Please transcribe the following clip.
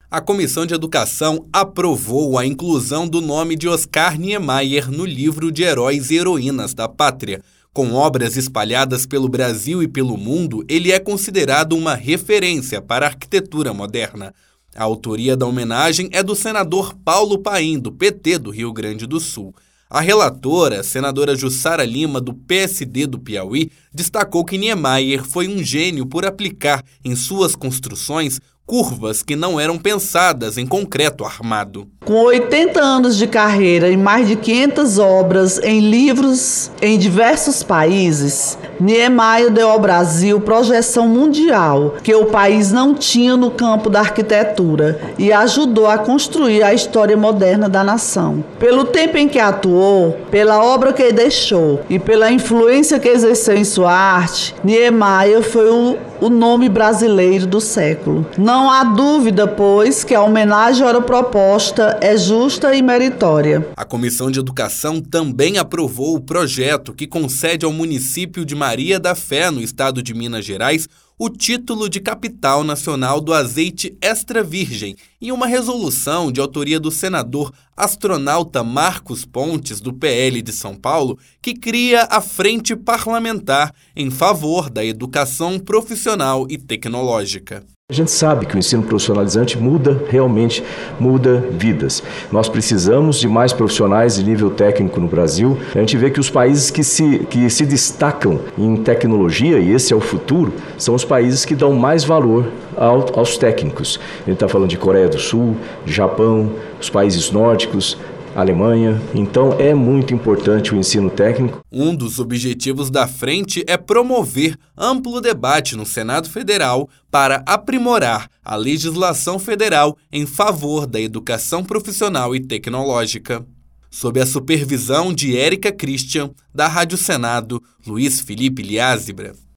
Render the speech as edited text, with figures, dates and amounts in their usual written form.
A Comissão de Educação aprovou a inclusão do nome de Oscar Niemeyer no livro de Heróis e Heroínas da Pátria. Com obras espalhadas pelo Brasil e pelo mundo, ele é considerado uma referência para a arquitetura moderna. A autoria da homenagem é do senador Paulo Paim, do PT do Rio Grande do Sul. A relatora, senadora Jussara Lima, do PSD do Piauí, destacou que Niemeyer foi um gênio por aplicar em suas construções curvas que não eram pensadas em concreto armado. Com 80 anos de carreira e mais de 500 obras em livros em diversos países, Niemeyer deu ao Brasil projeção mundial que o país não tinha no campo da arquitetura e ajudou a construir a história moderna da nação. Pelo tempo em que atuou, pela obra que deixou e pela influência que exerceu em sua arte, Niemeyer foi o nome brasileiro do século. Não há dúvida, pois, que a homenagem ora proposta é justa e meritória. A Comissão de Educação também aprovou o projeto que concede ao município de Maria da Fé, no estado de Minas Gerais, o título de capital nacional do azeite extra virgem e uma resolução de autoria do senador astronauta Marcos Pontes, do PL de São Paulo, que cria a Frente Parlamentar em favor da educação profissional e tecnológica. A gente sabe que o ensino profissionalizante realmente muda vidas. Nós precisamos de mais profissionais de nível técnico no Brasil. A gente vê que os países que se destacam em tecnologia, e esse é o futuro, são os países que dão mais valor aos técnicos. A gente está falando de Coreia do Sul, de Japão, os países nórdicos, Alemanha. Então é muito importante o ensino técnico. Um dos objetivos da frente é promover amplo debate no Senado Federal para aprimorar a legislação federal em favor da educação profissional e tecnológica. Sob a supervisão de Érica Christian, da Rádio Senado, Luiz Felipe Liázebra.